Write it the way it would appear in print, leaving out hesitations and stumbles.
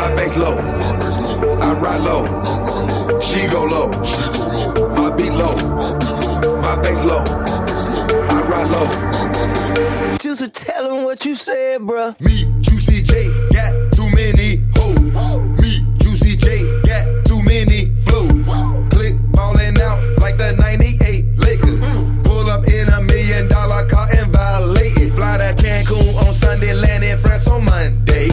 My bass low. I ride low. She go low. My beat low. My bass low. I ride low. Just tell him what you said, bruh. Me, Juicy J,